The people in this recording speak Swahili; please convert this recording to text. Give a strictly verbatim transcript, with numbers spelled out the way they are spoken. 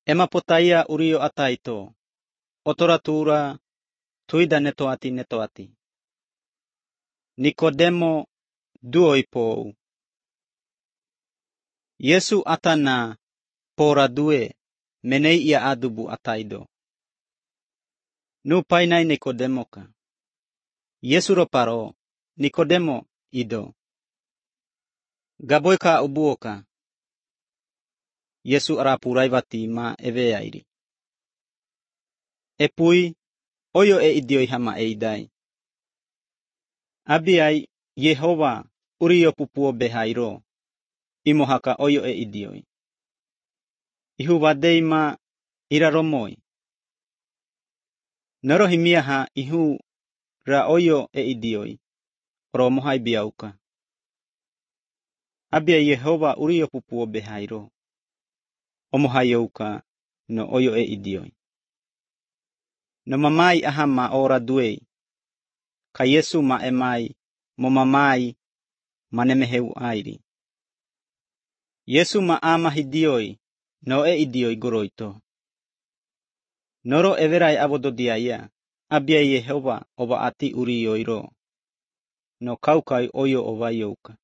Ema potaia urio ataito. Otoratura tuida netoati netoati. Nikodemo duoipou. Yesu atana pora due menei ia adubu ataido. Nu painai Nikodemoka. Yesu roparo Nikodemo ido. Gaboika ubuoka. Yesu arapurai vati ma eveairi. Epui oyo e idioi hama eidai. Abiai Yehova urio pupuo behairo. Imohaka oyo e idioi. Ihu wadeima iraromoi. Norohimiaha ihu ra oyo e idioi. Romohai biauka. Abia Yehova urio pupuo behairo. Omohayouka no oyo e idioi. No mamai aha ma ora duei. Ka Yesu ma emai mo mamai manemeheu airi. Yesu ma ama hidioi no e idioi goroito. Noro everai abododiaya. Abia Yehova oba ati urioiro. No kaukai oyo ovayouka.